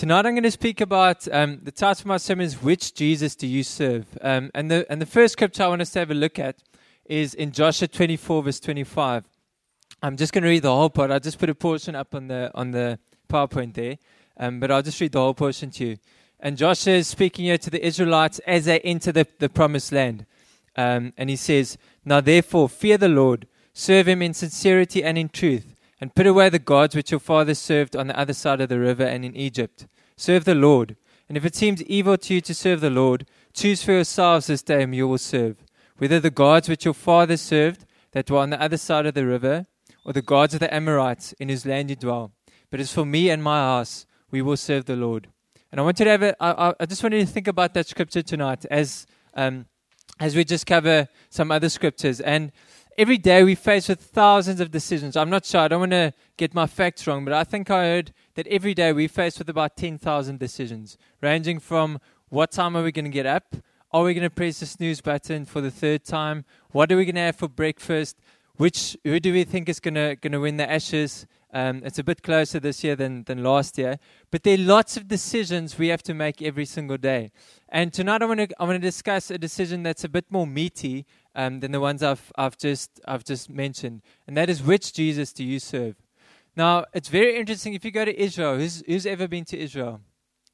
Tonight I'm going to speak about the title of my sermon is Which Jesus Do You Serve? And the first scripture I want us to have a look at is in Joshua 24 verse 25. I'm just going to read the whole part. I just put a portion up on the PowerPoint there, but I'll just read the whole portion to you. And Joshua is speaking here to the Israelites as they enter the promised land. And he says, "Now therefore fear the Lord, serve him in sincerity and in truth, and put away the gods which your fathers served on the other side of the river and in Egypt. Serve the Lord. And if it seems evil to you to serve the Lord, choose for yourselves this day whom you will serve, whether the gods which your fathers served that were on the other side of the river, or the gods of the Amorites in whose land you dwell. But as for me and my house, we will serve the Lord." And I wanted to have I just wanted to think about that scripture tonight as we just cover some other scriptures. And every day we face with thousands of decisions. I'm not sure, I don't want to get my facts wrong, but I think I heard that every day we face with about 10,000 decisions, ranging from what time are we going to get up? Are we going to press the snooze button for the third time? What are we going to have for breakfast? Who do we think is going to win the Ashes? It's a bit closer this year than last year. But there are lots of decisions we have to make every single day. And tonight I want to discuss a decision that's a bit more meaty than the ones I've just mentioned. And that is, which Jesus do you serve? Now, it's very interesting. If you go to Israel, who's ever been to Israel?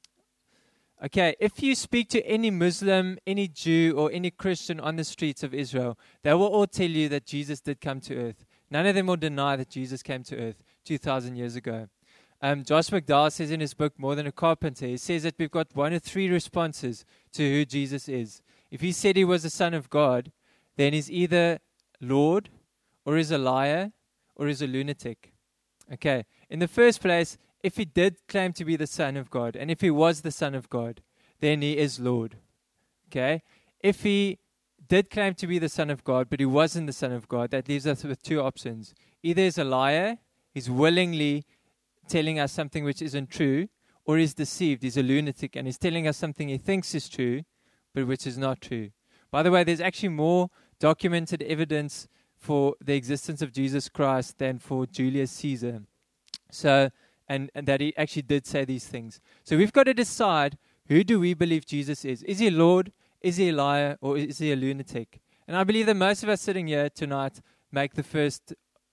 Okay, if you speak to any Muslim, any Jew, or any Christian on the streets of Israel, they will all tell you that Jesus did come to earth. None of them will deny that Jesus came to earth 2,000 years ago. Josh McDowell says in his book, More Than a Carpenter, he says that we've got one of three responses to who Jesus is. If he said he was the Son of God, then he's either Lord, or he's a liar, or he's a lunatic. Okay, in the first place, if he did claim to be the Son of God, and if he was the Son of God, then he is Lord. Okay? If he did claim to be the Son of God, but he wasn't the Son of God, that leaves us with two options. Either he's a liar, he's willingly telling us something which isn't true, or he's deceived, he's a lunatic, and he's telling us something he thinks is true, but which is not true. By the way, there's actually more documented evidence for the existence of Jesus Christ than for Julius Caesar. So, and that he actually did say these things. So we've got to decide, who do we believe Jesus is? Is he Lord? Is he a liar? Or is he a lunatic? And I believe that most of us sitting here tonight make the first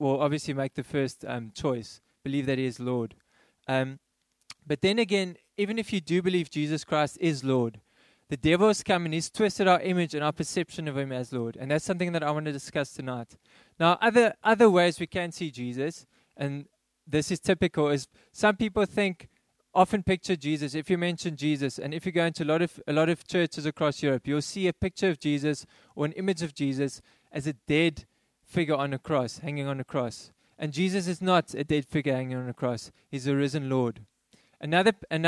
choice, believe that he is Lord. But then again, even if you do believe Jesus Christ is Lord, the devil has come and he's twisted our image and our perception of him as Lord. And that's something that I want to discuss tonight. Now, other ways we can see Jesus, and this is typical, is some people often picture Jesus. If you mention Jesus, and if you go into a lot of churches across Europe, you'll see a picture of Jesus or an image of Jesus as a dead figure on a cross, hanging on a cross. And Jesus is not a dead figure hanging on a cross. He's a risen Lord. Another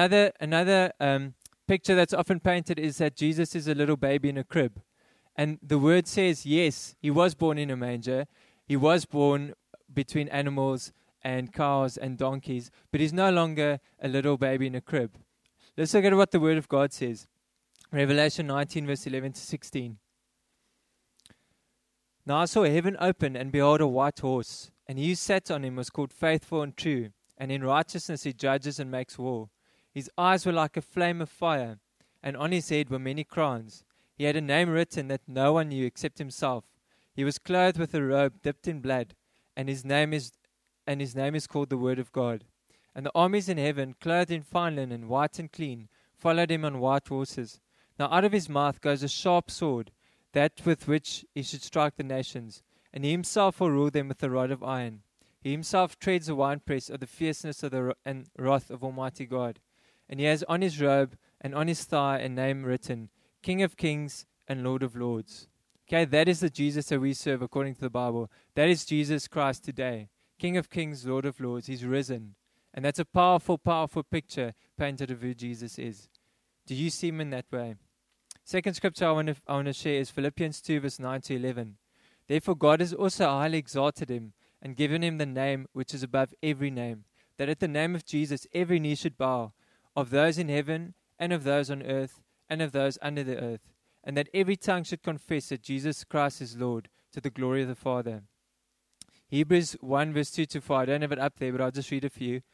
picture that's often painted is that Jesus is a little baby in a crib. And the word says, yes, he was born in a manger. He was born between animals and cows and donkeys, but he's no longer a little baby in a crib. Let's look at what the Word of God says. Revelation 19, verse 11 to 16. "Now I saw heaven open, and behold a white horse, and he who sat on him was called Faithful and True, and in righteousness he judges and makes war. His eyes were like a flame of fire, and on his head were many crowns. He had a name written that no one knew except himself. He was clothed with a robe dipped in blood, and his name is called the Word of God. And the armies in heaven, clothed in fine linen, white and clean, followed him on white horses. Now out of his mouth goes a sharp sword, that with which he should strike the nations. And he himself will rule them with a rod of iron. He himself treads the winepress of the fierceness of and wrath of Almighty God. And he has on his robe and on his thigh a name written, King of Kings and Lord of Lords." Okay, that is the Jesus that we serve according to the Bible. That is Jesus Christ today. King of Kings, Lord of Lords. He's risen. And that's a powerful, powerful picture painted of who Jesus is. Do you see him in that way? Second scripture I want to share is Philippians 2, verse 9 to 11. "Therefore God has also highly exalted him and given him the name which is above every name, that at the name of Jesus every knee should bow, of those in heaven and of those on earth and of those under the earth, and that every tongue should confess that Jesus Christ is Lord, to the glory of the Father." Hebrews 1 verse 2 to 4. I don't have it up there, but I'll just read it for you.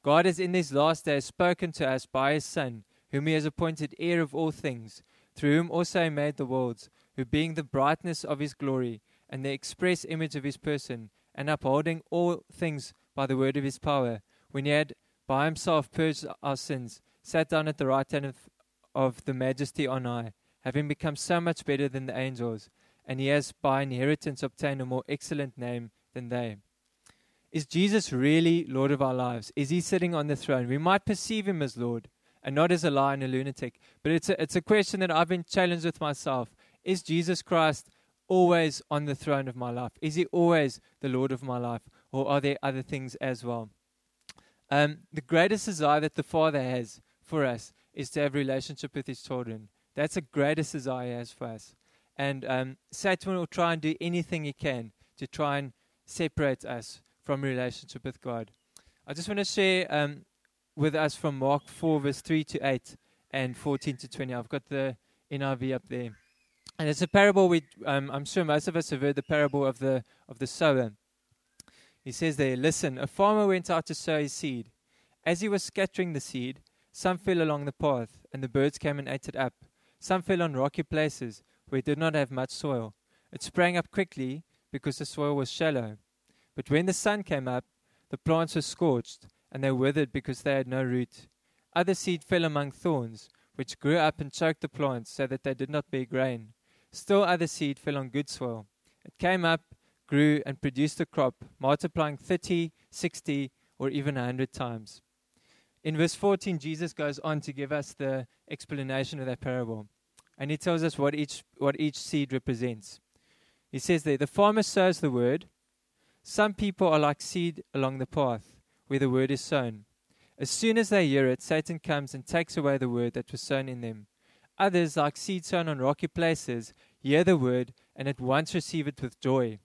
God has in these last days spoken to us by his Son, whom he has appointed heir of all things, through whom also he made the worlds, who being the brightness of his glory, and the express image of his person, and upholding all things by the word of his power, when he had by himself purged our sins, sat down at the right hand of the majesty on high, having become so much better than the angels, and he has by inheritance obtained a more excellent name than they. Is Jesus really Lord of our lives? Is he sitting on the throne? We might perceive him as Lord, and not as a liar and a lunatic, but it's a question that I've been challenged with myself. Is Jesus Christ always on the throne of my life? Is he always the Lord of my life? Or are there other things as well? The greatest desire that the Father has for us is to have a relationship with his children. That's the greatest desire he has for us. And Satan will try and do anything he can to try and separate us from a relationship with God. I just want to share with us from Mark 4, verse 3 to 8 and 14 to 20. I've got the NIV up there. And it's a parable. I'm sure most of us have heard the parable of the sower. He says there, listen, a farmer went out to sow his seed. As he was scattering the seed, some fell along the path, and the birds came and ate it up. Some fell on rocky places, where it did not have much soil. It sprang up quickly, because the soil was shallow. But when the sun came up, the plants were scorched, and they withered because they had no root. Other seed fell among thorns, which grew up and choked the plants, so that they did not bear grain. Still other seed fell on good soil. It came up, grew, and produced a crop, multiplying 30, 60, or even 100 times. In verse 14, Jesus goes on to give us the explanation of that parable. And he tells us what each seed represents. He says there, the farmer sows the word. Some people are like seed along the path, where the word is sown. As soon as they hear it, Satan comes and takes away the word that was sown in them. Others, like seed sown on rocky places, hear the word and at once receive it with joy.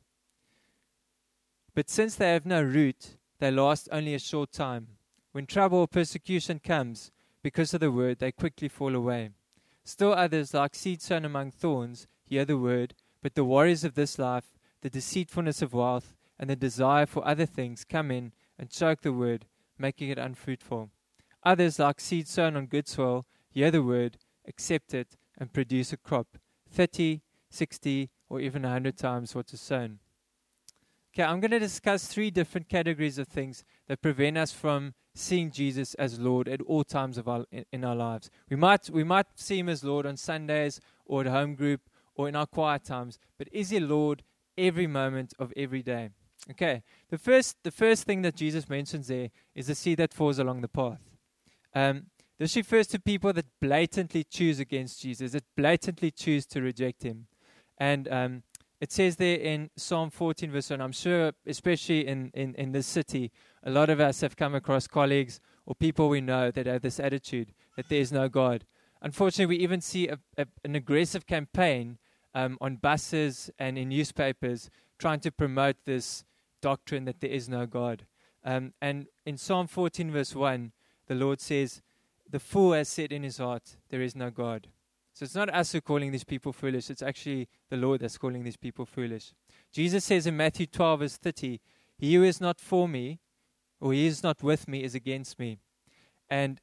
But since they have no root, they last only a short time. When trouble or persecution comes, because of the word, they quickly fall away. Still others, like seed sown among thorns, hear the word, but the worries of this life, the deceitfulness of wealth, and the desire for other things come in and choke the word, making it unfruitful. Others, like seed sown on good soil, hear the word, accept it, and produce a crop, 30, 60, or even 100 times what is sown. Okay, I'm going to discuss 3 different categories of things that prevent us from seeing Jesus as Lord at all times in our lives. We might see him as Lord on Sundays or at home group or in our quiet times, but is he Lord every moment of every day? Okay, the first thing that Jesus mentions there is the seed that falls along the path. This refers to people that blatantly choose against Jesus, that blatantly choose to reject him. And it says there in Psalm 14, verse 1, I'm sure, especially in this city, a lot of us have come across colleagues or people we know that have this attitude that there is no God. Unfortunately, we even see an aggressive campaign on buses and in newspapers trying to promote this doctrine that there is no God. And in Psalm 14, verse 1, the Lord says, the fool has said in his heart, there is no God. So it's not us who are calling these people foolish. It's actually the Lord that's calling these people foolish. Jesus says in Matthew 12, verse 30, he who is not for me, or he is not with me, is against me. And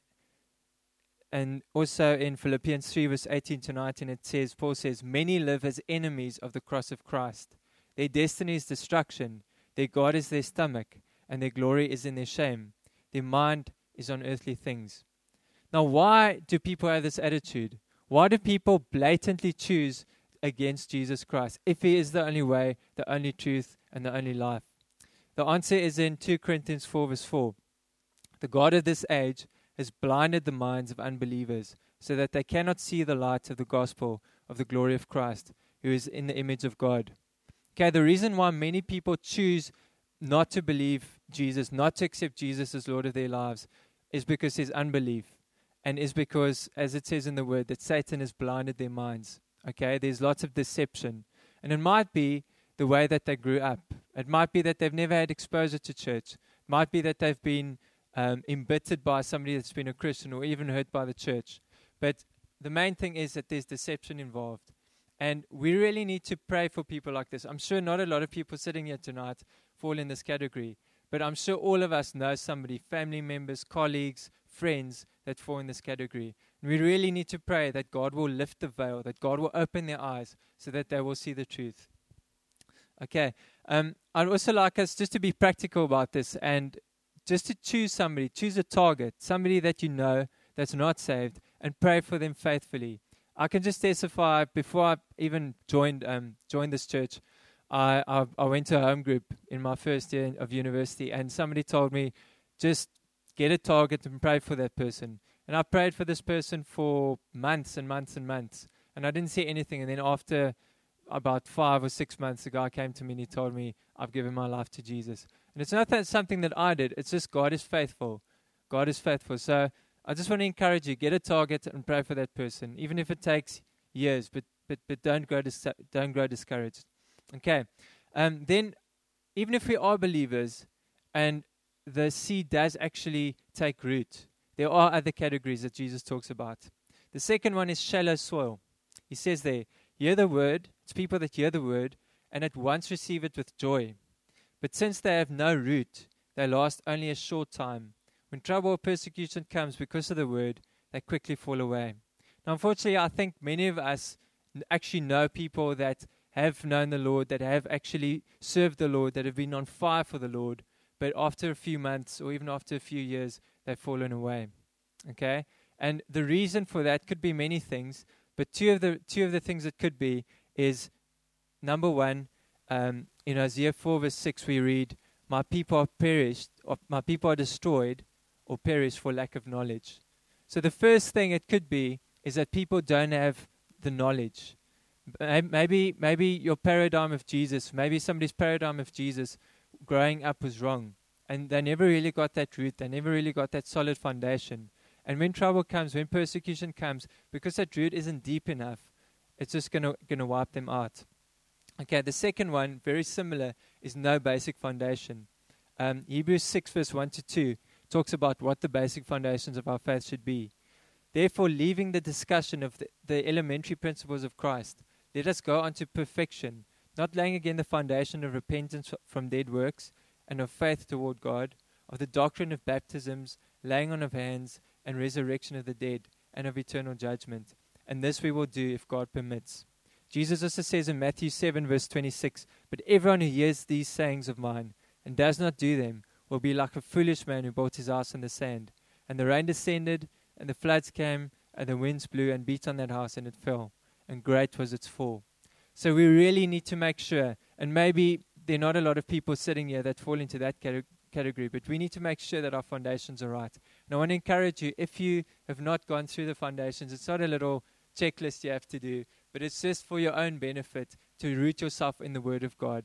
also in Philippians 3, verse 18 to 19, it says, Paul says, many live as enemies of the cross of Christ. Their destiny is destruction. Their God is their stomach, and their glory is in their shame. Their mind is on earthly things. Now, why do people have this attitude? Why do people blatantly choose against Jesus Christ if he is the only way, the only truth, and the only life? The answer is in 2 Corinthians 4, verse 4. The God of this age has blinded the minds of unbelievers so that they cannot see the light of the gospel of the glory of Christ, who is in the image of God. Okay, the reason why many people choose not to believe Jesus, not to accept Jesus as Lord of their lives, is because there's unbelief. And is because, as it says in the word, that Satan has blinded their minds. Okay, there's lots of deception. And it might be the way that they grew up. It might be that they've never had exposure to church. It might be that they've been embittered by somebody that's been a Christian or even hurt by the church. But the main thing is that there's deception involved. And we really need to pray for people like this. I'm sure not a lot of people sitting here tonight fall in this category. but I'm sure all of us know somebody, family members, colleagues, friends that fall in this category. And we really need to pray that God will lift the veil, that God will open their eyes so that they will see the truth. Okay, I'd also like us just to be practical about this and just to choose somebody, choose a target, somebody that you know that's not saved, and pray for them faithfully. I can just testify, before I even joined this church, I went to a home group in my first year of university, and somebody told me, just get a target and pray for that person. And I prayed for this person for months and months and months, and I didn't see anything. And then after about 5 or 6 months, a guy came to me and he told me, I've given my life to Jesus. And it's not that something that I did, it's just God is faithful. God is faithful. So I just want to encourage you, get a target and pray for that person, even if it takes years, but don't grow discouraged. Okay. Then, even if we are believers and the seed does actually take root, there are other categories that Jesus talks about. The second one is shallow soil. He says there, hear the word, it's people that hear the word and at once receive it with joy. But since they have no root, they last only a short time. When trouble or persecution comes because of the word, they quickly fall away. Now, unfortunately, I think many of us actually know people that have known the Lord, that have actually served the Lord, that have been on fire for the Lord, but after a few months or even after a few years, they've fallen away. Okay? And the reason for that could be many things, but two of the things it could be is, number one, in Isaiah 4 verse 6 we read, my people are perished, or my people are destroyed or perish for lack of knowledge. So the first thing it could be is that people don't have the knowledge. Maybe your paradigm of Jesus, maybe somebody's paradigm of Jesus growing up was wrong. And they never really got that root. They never really got that solid foundation. And when trouble comes, when persecution comes, because that root isn't deep enough, it's just gonna wipe them out. Okay, the second one, very similar, is no basic foundation. Hebrews 6 verse 1 to 2 talks about what the basic foundations of our faith should be. Therefore, leaving the discussion of the elementary principles of Christ, let us go on to perfection, not laying again the foundation of repentance from dead works and of faith toward God, of the doctrine of baptisms, laying on of hands, and resurrection of the dead, and of eternal judgment. And this we will do if God permits. Jesus also says in Matthew 7 verse 26, but everyone who hears these sayings of mine and does not do them will be like a foolish man who built his house on the sand. And the rain descended, and the floods came, and the winds blew and beat on that house, and it fell. And great was its fall. So we really need to make sure, and maybe there are not a lot of people sitting here that fall into that category, but we need to make sure that our foundations are right. And I want to encourage you, if you have not gone through the foundations, it's not a little checklist you have to do, but it's just for your own benefit to root yourself in the Word of God.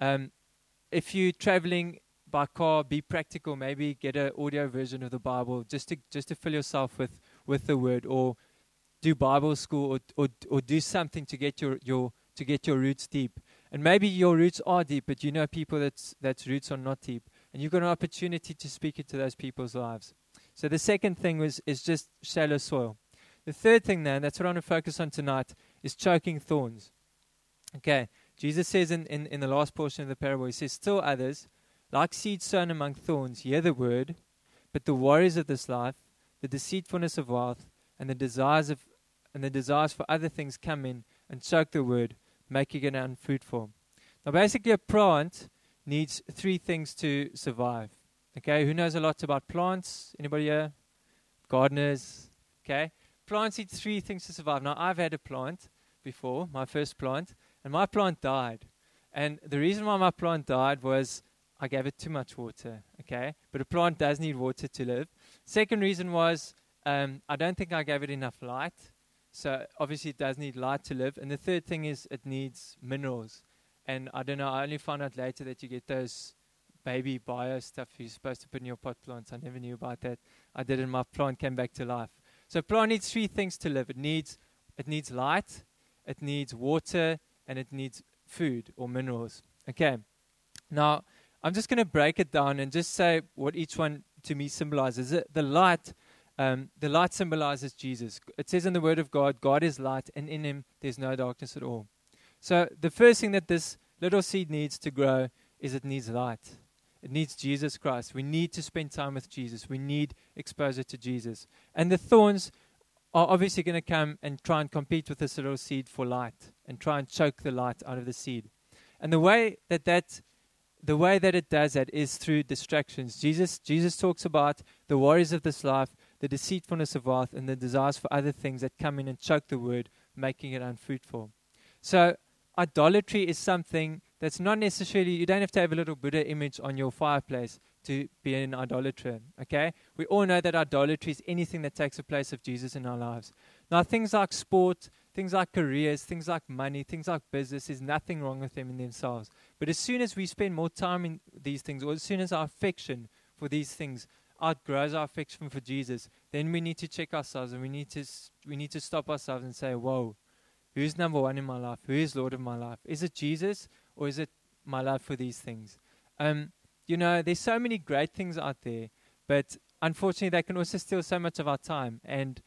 If you're traveling by car, be practical. Maybe get an audio version of the Bible just to fill yourself with the Word, or do Bible school, or do something to get your roots deep. And maybe your roots are deep, but you know people that's roots are not deep, and you've got an opportunity to speak into those people's lives. So the second thing is just shallow soil. The third thing then, that's what I want to focus on tonight, is choking thorns. Okay, Jesus says in the last portion of the parable, he says, still others, like seed sown among thorns, hear the word, but the worries of this life, the deceitfulness of wealth, and the desires for other things come in and choke the word, making it unfruitful. Now basically a plant needs three things to survive. Okay, who knows a lot about plants? Anybody here? Gardeners? Okay. Plants need three things to survive. Now, I've had a plant before, my first plant, and my plant died. And the reason why my plant died was I gave it too much water, okay? But a plant does need water to live. Second reason was I don't think I gave it enough light. So, obviously, it does need light to live. And the third thing is it needs minerals. And I don't know, I only found out later that you get those baby bio stuff you're supposed to put in your pot plants. I never knew about that. I did, and my plant came back to life. So a plant needs three things to live. It needs light, it needs water, and it needs food or minerals. Okay. Now, I'm just going to break it down and just say what each one to me symbolizes. The light symbolizes Jesus. It says in the Word of God, God is light, and in Him there's no darkness at all. So the first thing that this little seed needs to grow is it needs light. It needs Jesus Christ. We need to spend time with Jesus. We need exposure to Jesus. And the thorns are obviously going to come and try and compete with this little seed for light and try and choke the light out of the seed. And the way that it does that is through distractions. Jesus talks about the worries of this life, the deceitfulness of wealth, and the desires for other things that come in and choke the word, making it unfruitful. So idolatry is something that's not necessarily, you don't have to have a little Buddha image on your fireplace to be an idolater, okay? We all know that idolatry is anything that takes the place of Jesus in our lives. Now, things like sport, things like careers, things like money, things like business, there's nothing wrong with them in themselves. But as soon as we spend more time in these things, or as soon as our affection for these things outgrows our affection for Jesus, then we need to check ourselves and we need to stop ourselves and say, whoa, who's number one in my life? Who is Lord of my life? Is it Jesus or is it my love for these things? There's so many great things out there, but unfortunately they can also steal so much of our time. And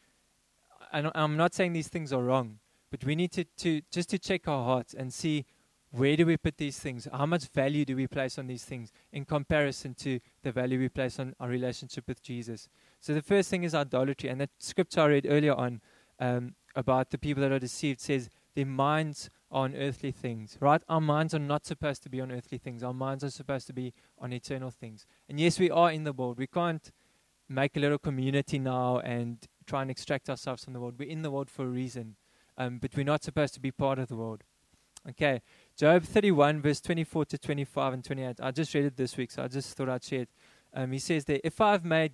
I'm not saying these things are wrong, but we need to check our hearts and see, where do we put these things? How much value do we place on these things in comparison to the value we place on our relationship with Jesus? So the first thing is idolatry. And that scripture I read earlier on about the people that are deceived says their minds are on earthly things, right? Our minds are not supposed to be on earthly things. Our minds are supposed to be on eternal things. And yes, we are in the world. We can't make a little community now and try and extract ourselves from the world. We're in the world for a reason, but we're not supposed to be part of the world. Okay, Job 31, verse 24 to 25 and 28. I just read it this week, so I just thought I'd share it. He says there, if I've made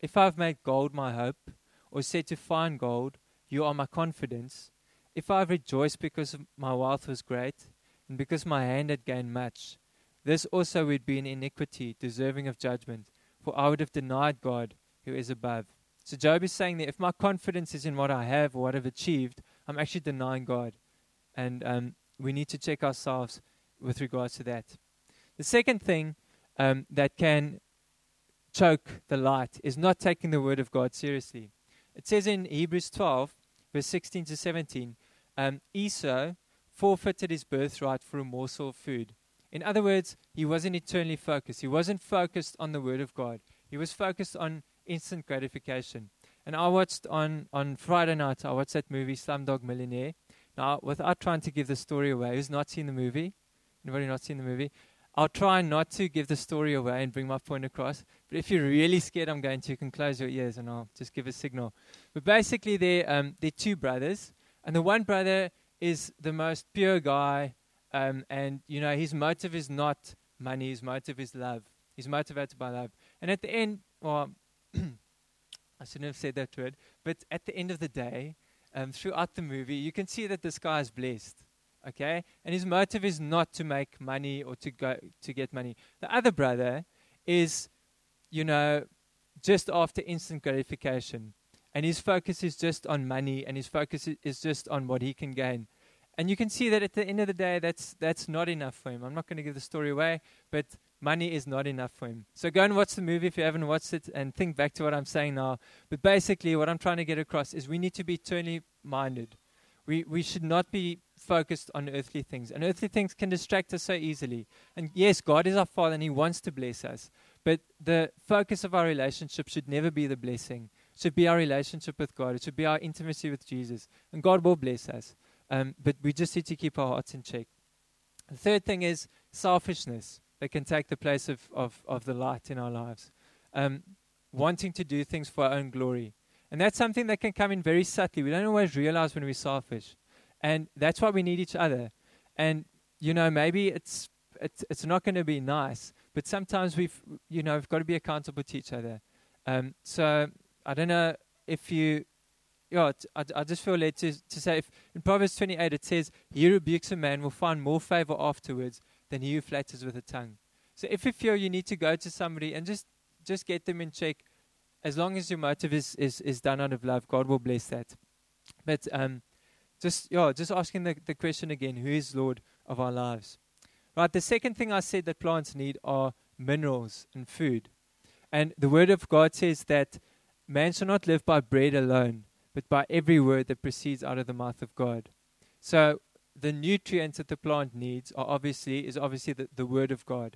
gold my hope, or said to find gold, you are my confidence. If I've rejoiced because my wealth was great, and because my hand had gained much, this also would be an iniquity, deserving of judgment, for I would have denied God who is above. So Job is saying that if my confidence is in what I have or what I've achieved, I'm actually denying God. And we need to check ourselves with regards to that. The second thing that can choke the light is not taking the word of God seriously. It says in Hebrews 12, verse 16 to 17, Esau forfeited his birthright for a morsel of food. In other words, he wasn't eternally focused. He wasn't focused on the word of God. He was focused on instant gratification. And I watched on Friday night, I watched that movie, Slumdog Millionaire. Now, without trying to give the story away, who's not seen the movie? Anybody not seen the movie? I'll try not to give the story away and bring my point across. But if you're really scared I'm going to, you can close your ears and I'll just give a signal. But basically, they're two brothers. And the one brother is the most pure guy. And, his motive is not money. His motive is love. He's motivated by love. And at the end, well, I shouldn't have said that word. But at the end of the day, throughout the movie, you can see that this guy is blessed. Okay, and his motive is not to make money or to get money. The other brother is, just after instant gratification, and his focus is just on money, and his focus is just on what he can gain. And you can see that at the end of the day, that's not enough for him. I'm not going to give the story away, but money is not enough for him. So go and watch the movie if you haven't watched it, and think back to what I'm saying now. But basically, what I'm trying to get across is we need to be eternally minded. We should not be focused on earthly things. And earthly things can distract us so easily. And yes, God is our Father and He wants to bless us. But the focus of our relationship should never be the blessing. It should be our relationship with God. It should be our intimacy with Jesus. And God will bless us. But we just need to keep our hearts in check. The third thing is selfishness that can take the place of the light in our lives. Wanting to do things for our own glory. And that's something that can come in very subtly. We don't always realize when we're selfish. And that's why we need each other. And, maybe it's not going to be nice, but sometimes we've got to be accountable to each other. So I don't know if you, I just feel led to say, if in Proverbs 28 it says, he who rebukes a man will find more favor afterwards than he who flatters with a tongue. So if you feel you need to go to somebody and just get them in check, as long as your motive is done out of love, God will bless that. But just asking the question again, who is Lord of our lives? Right, the second thing I said that plants need are minerals and food. And the word of God says that man shall not live by bread alone, but by every word that proceeds out of the mouth of God. So the nutrients that the plant needs is obviously the word of God.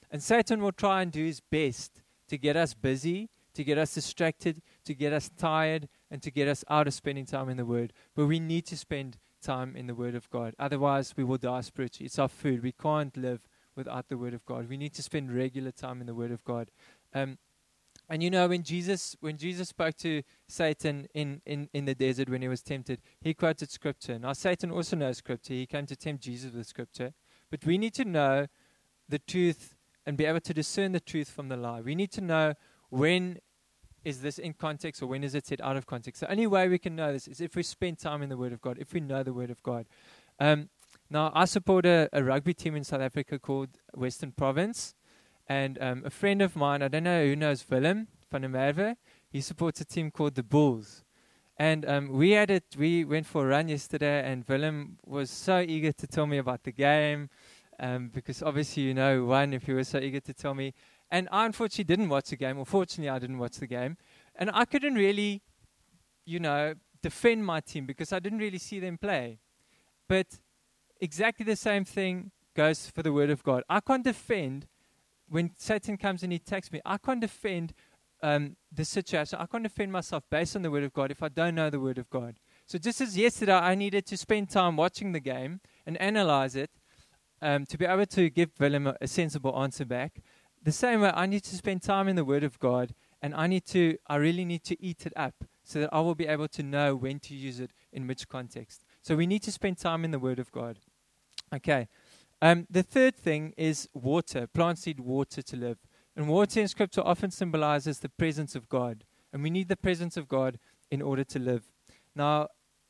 And Satan will try and do his best to get us busy, to get us distracted, to get us tired, and to get us out of spending time in the Word. But we need to spend time in the Word of God. Otherwise, we will die spiritually. It's our food. We can't live without the Word of God. We need to spend regular time in the Word of God. And you know, when Jesus spoke to Satan in the desert when he was tempted, he quoted Scripture. Now, Satan also knows Scripture. He came to tempt Jesus with Scripture. But we need to know the truth and be able to discern the truth from the lie. We need to know when is this in context or when is it said out of context. The only way we can know this is if we spend time in the Word of God, if we know the Word of God. Now, I support a rugby team in South Africa called Western Province. And a friend of mine, I don't know who knows Willem van der Merwe, he supports a team called the Bulls. And we went for a run yesterday, and Willem was so eager to tell me about the game, because obviously, you know, if he was so eager to tell me. And I unfortunately didn't watch the game, or fortunately I didn't watch the game. And I couldn't really, you know, defend my team because I didn't really see them play. But exactly the same thing goes for the Word of God. I can't defend when Satan comes and he attacks me. I can't defend the situation. I can't defend myself based on the Word of God if I don't know the Word of God. So just as yesterday I needed to spend time watching the game and analyze it to be able to give Willem a sensible answer back, the same way I need to spend time in the Word of God, and I really need to eat it up so that I will be able to know when to use it in which context. So we need to spend time in the Word of God. Okay. The third thing is water. Plants need water to live. And water in Scripture often symbolizes the presence of God. And we need the presence of God in order to live. Now,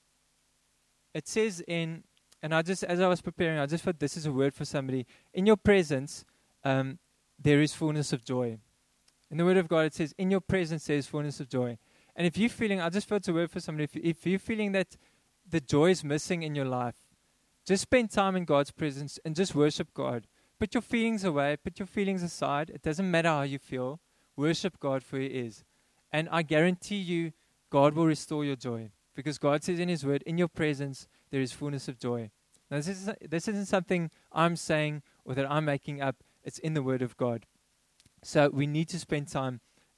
it says as I was preparing, I just thought this is a word for somebody. In your presence, there is fullness of joy. In the Word of God, it says, in your presence, there is fullness of joy. And if you're feeling, I just felt it's a word for somebody, if you're feeling that the joy is missing in your life, just spend time in God's presence and just worship God. Put your feelings away. Put your feelings aside. It doesn't matter how you feel. Worship God for He is. And I guarantee you, God will restore your joy. Because God says in His Word, in your presence, there is fullness of joy. Now, this isn't something I'm saying or that I'm making up. It's in the Word of God. So we need to spend time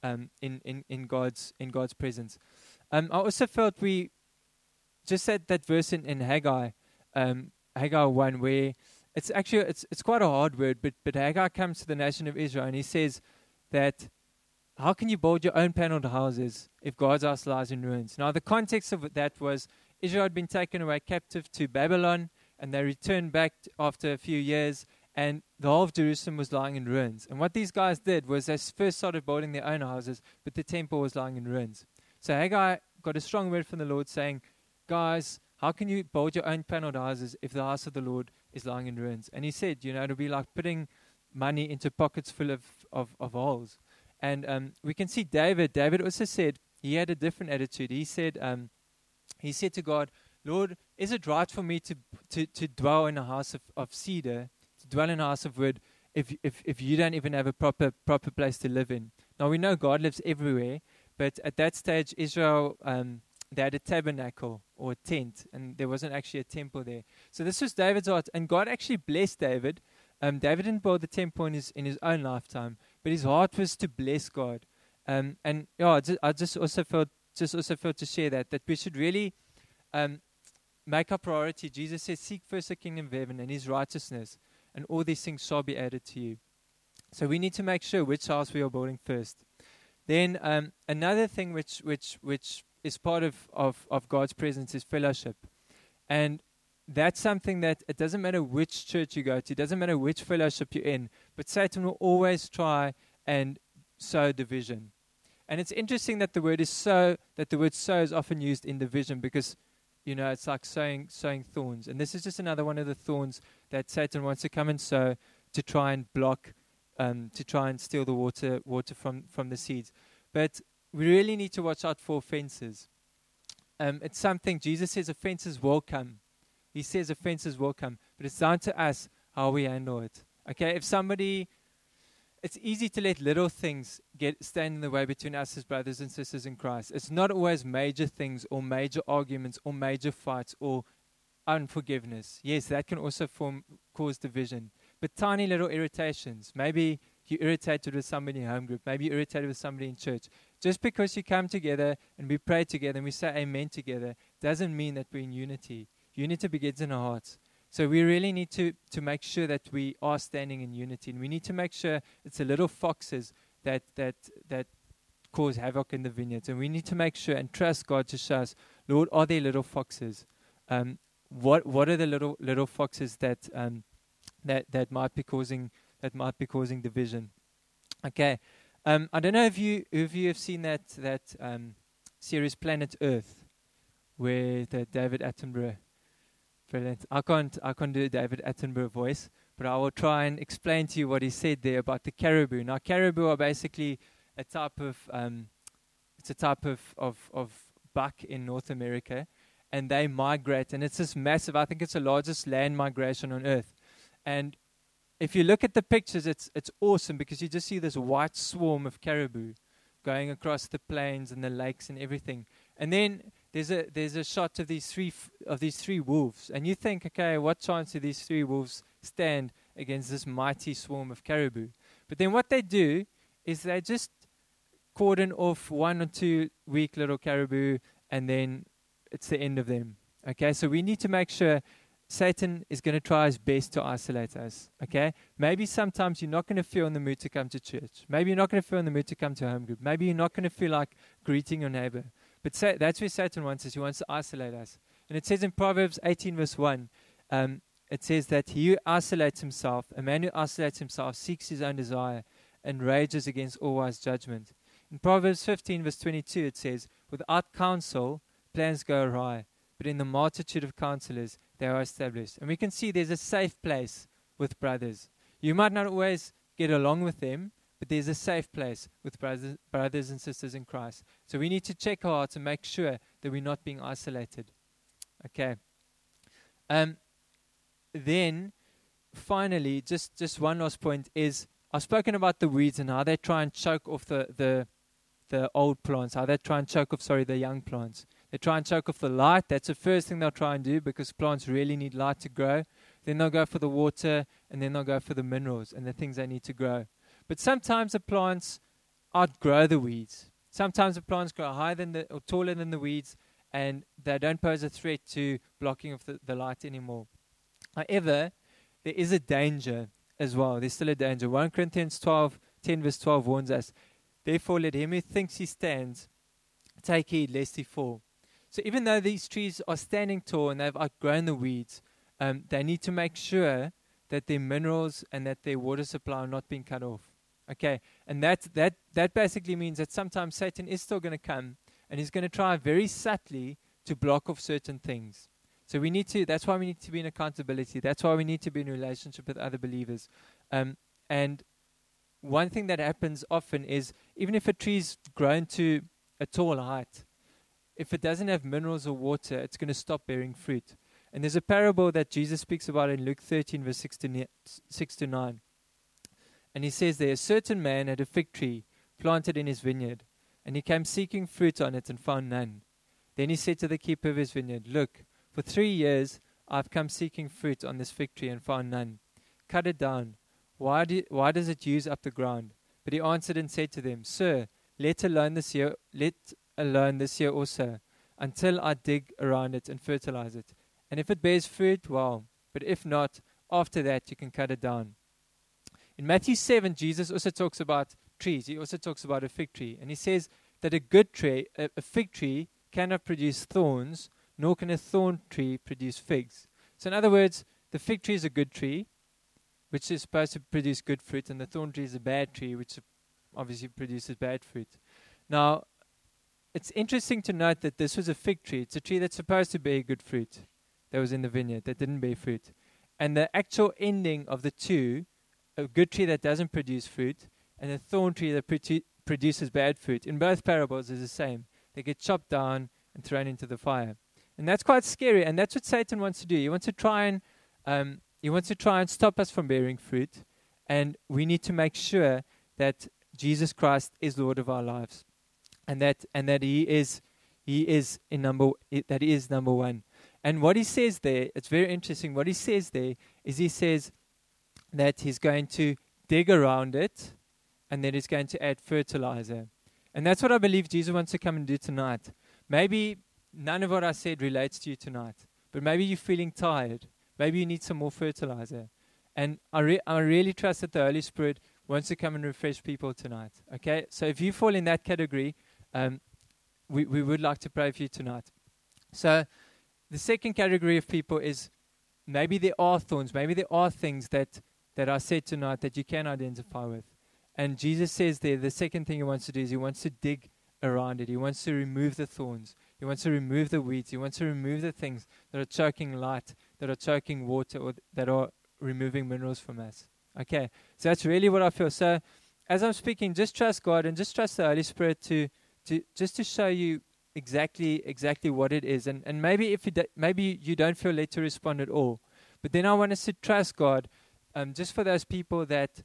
in God's presence. I also felt we just said that verse in Haggai, Haggai 1, where it's quite a hard word, but Haggai comes to the nation of Israel and he says that how can you build your own paneled houses if God's house lies in ruins? Now the context of that was Israel had been taken away captive to Babylon, and they returned back after a few years, and the whole of Jerusalem was lying in ruins. And what these guys did was they first started building their own houses, but the temple was lying in ruins. So Haggai got a strong word from the Lord saying, guys, how can you build your own paneled houses if the house of the Lord is lying in ruins? And he said, it'll be like putting money into pockets full of holes. And we can see David also said, he had a different attitude. He said to God, Lord, is it right for me to dwell in a house of cedar, to dwell in a house of wood, if you don't even have a proper place to live in? Now we know God lives everywhere, but at that stage, Israel, they had a tabernacle or a tent, and there wasn't actually a temple there. So this was David's heart, and God actually blessed David. David didn't build the temple in his own lifetime, but his heart was to bless God. I just also felt to share that we should really make our priority. Jesus says, "Seek first the kingdom of heaven and His righteousness, and all these things shall be added to you." So we need to make sure which house we are building first. Then another thing which is part of God's presence is fellowship. And that's something that it doesn't matter which church you go to, it doesn't matter which fellowship you're in, but Satan will always try and sow division. And it's interesting that the word sow is often used in division because, it's like sowing thorns. And this is just another one of the thorns that Satan wants to come and sow to try and block, to try and steal the water from the seeds. But we really need to watch out for offenses. It's something Jesus says offenses will come. He says offenses will come, but it's down to us how we handle it. Okay, it's easy to let little things stand in the way between us as brothers and sisters in Christ. It's not always major things or major arguments or major fights or unforgiveness. Yes, that can also cause division. but tiny little irritations. Maybe you're irritated with somebody in home group. Maybe you're irritated with somebody in church. Just because you come together and we pray together and we say amen together doesn't mean that we're in unity. Unity begins in our hearts. So we really need to make sure that we are standing in unity. And we need to make sure it's the little foxes that cause havoc in the vineyards. And we need to make sure and trust God to show us, Lord, are there little foxes? What are the little foxes that might be causing division? Okay. I don't know if you have seen that series Planet Earth, where David Attenborough. Brilliant. I can't do a David Attenborough voice, but I will try and explain to you what he said there about the caribou. Now, caribou are basically a type of buck in North America, and they migrate, and it's this massive. I think it's the largest land migration on Earth, and if you look at the pictures, it's awesome because you just see this white swarm of caribou going across the plains and the lakes and everything. And then there's a shot of these three wolves, and you think, okay, what chance do these three wolves stand against this mighty swarm of caribou? But then what they do is they just cordon off 1 or 2 weak little caribou, and then it's the end of them. Okay, so we need to make sure Satan is going to try his best to isolate us, okay? Maybe sometimes you're not going to feel in the mood to come to church. Maybe you're not going to feel in the mood to come to a home group. Maybe you're not going to feel like greeting your neighbor. But that's where Satan wants us. He wants to isolate us. And it says in Proverbs 18 verse 1, it says that he who isolates himself, a man who isolates himself, seeks his own desire and rages against all wise judgment. In Proverbs 15 verse 22 it says, without counsel, plans go awry, but in the multitude of counselors, they are established. And we can see there's a safe place with brothers. You might not always get along with them, but there's a safe place with brothers and sisters in Christ. So we need to check our hearts and make sure that we're not being isolated. Okay. Then, finally, just one last point is, I've spoken about the weeds and how they try and choke off the old plants, how they try and choke off, the young plants. They try and choke off the light. That's the first thing they'll try and do because plants really need light to grow. Then they'll go for the water, and then they'll go for the minerals and the things they need to grow. But sometimes the plants outgrow the weeds. Sometimes the plants grow higher or taller than the weeds, and they don't pose a threat to blocking of the light anymore. However, there is a danger as well. There's still a danger. 1 Corinthians 10 verse 12 warns us, therefore let him who thinks he stands take heed lest he fall. So even though these trees are standing tall and they've outgrown the weeds, they need to make sure that their minerals and that their water supply are not being cut off. Okay, and that basically means that sometimes Satan is still going to come and he's going to try very subtly to block off certain things. So that's why we need to be in accountability. That's why we need to be in a relationship with other believers. And one thing that happens often is, even if a tree's grown to a tall height, if it doesn't have minerals or water, it's going to stop bearing fruit. And there's a parable that Jesus speaks about in Luke 13, verse 6 to 9. And he says there, a certain man had a fig tree planted in his vineyard, and he came seeking fruit on it and found none. Then he said to the keeper of his vineyard, look, for 3 years I've come seeking fruit on this fig tree and found none. Cut it down. Why does it use up the ground? But he answered and said to them, Sir, let alone this year also, until I dig around it and fertilize it. And if it bears fruit, well, but if not, after that you can cut it down. In Matthew 7, Jesus also talks about trees. He also talks about a fig tree. And he says that a fig tree cannot produce thorns, nor can a thorn tree produce figs. So in other words, the fig tree is a good tree, which is supposed to produce good fruit, and the thorn tree is a bad tree, which obviously produces bad fruit. Now, it's interesting to note that this was a fig tree. It's a tree that's supposed to bear good fruit that was in the vineyard that didn't bear fruit. And the actual ending of the two, a good tree that doesn't produce fruit and a thorn tree that produces bad fruit, in both parables is the same. They get chopped down and thrown into the fire. And that's quite scary, and that's what Satan wants to do. He wants to try and stop us from bearing fruit, and we need to make sure that Jesus Christ is Lord of our lives, and that He is number one. And what He says there, it's very interesting. What He says there is He says that He's going to dig around it, and then He's going to add fertilizer. And that's what I believe Jesus wants to come and do tonight. Maybe none of what I said relates to you tonight, but maybe you're feeling tired. Maybe you need some more fertilizer. And I really trust that the Holy Spirit wants to come and refresh people tonight. Okay? So if you fall in that category, we would like to pray for you tonight. So the second category of people is maybe there are thorns. Maybe there are things that I said tonight that you can identify with. And Jesus says there, the second thing He wants to do is He wants to dig around it. He wants to remove the thorns. He wants to remove the weeds. He wants to remove the things that are choking light, that are choking water, or that are removing minerals from us. Okay, so that's really what I feel. So as I'm speaking, just trust God and just trust the Holy Spirit to show you exactly what it is. And maybe maybe you don't feel led to respond at all. But then I want us to trust God, just for those people that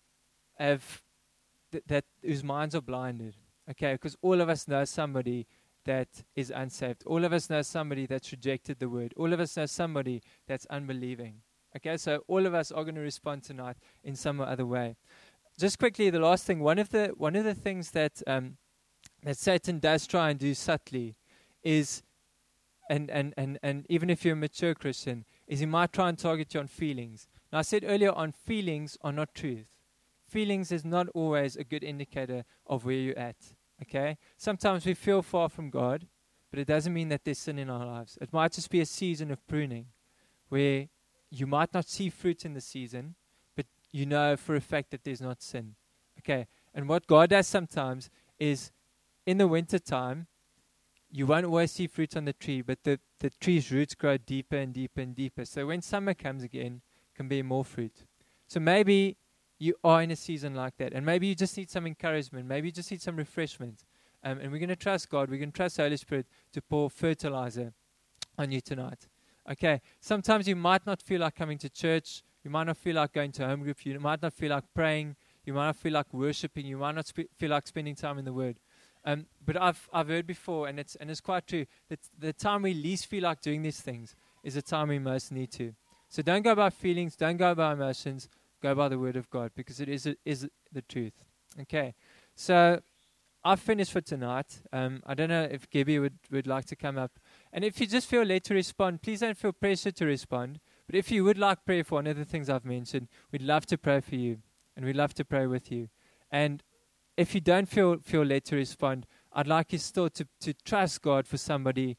have that whose minds are blinded. Okay, because all of us know somebody that is unsaved. All of us know somebody that's rejected the word. All of us know somebody that's unbelieving. Okay, so all of us are going to respond tonight in some other way. Just quickly, the last thing. One of the things that that Satan does try and do subtly is, and even if you're a mature Christian, is he might try and target you on feelings. Now, I said earlier on, feelings are not truth. Feelings is not always a good indicator of where you're at. Okay? Sometimes we feel far from God, but it doesn't mean that there's sin in our lives. It might just be a season of pruning where you might not see fruit in the season, but you know for a fact that there's not sin. Okay? And what God does sometimes is, in the winter time, you won't always see fruit on the tree, but the tree's roots grow deeper and deeper and deeper. So when summer comes again, can bear more fruit. So maybe you are in a season like that, and maybe you just need some encouragement. Maybe you just need some refreshment. And we're going to trust God. We're going to trust the Holy Spirit to pour fertilizer on you tonight. Okay, sometimes you might not feel like coming to church. You might not feel like going to home group. You might not feel like praying. You might not feel like worshiping. You might not feel like spending time in the Word. But I've heard before, and it's quite true, that the time we least feel like doing these things is the time we most need to. So don't go by feelings. Don't go by emotions. Go by the Word of God, because it is the truth. Okay, so I've finished for tonight. I don't know if Gabby would like to come up. And if you just feel led to respond, please don't feel pressure to respond. But if you would like prayer for one of the things I've mentioned, we'd love to pray for you. And we'd love to pray with you. And if you don't feel led to respond, I'd like you still to trust God for somebody's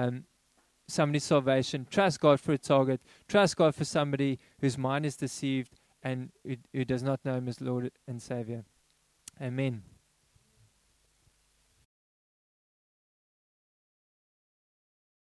salvation. Trust God for a target. Trust God for somebody whose mind is deceived and who does not know Him as Lord and Savior. Amen.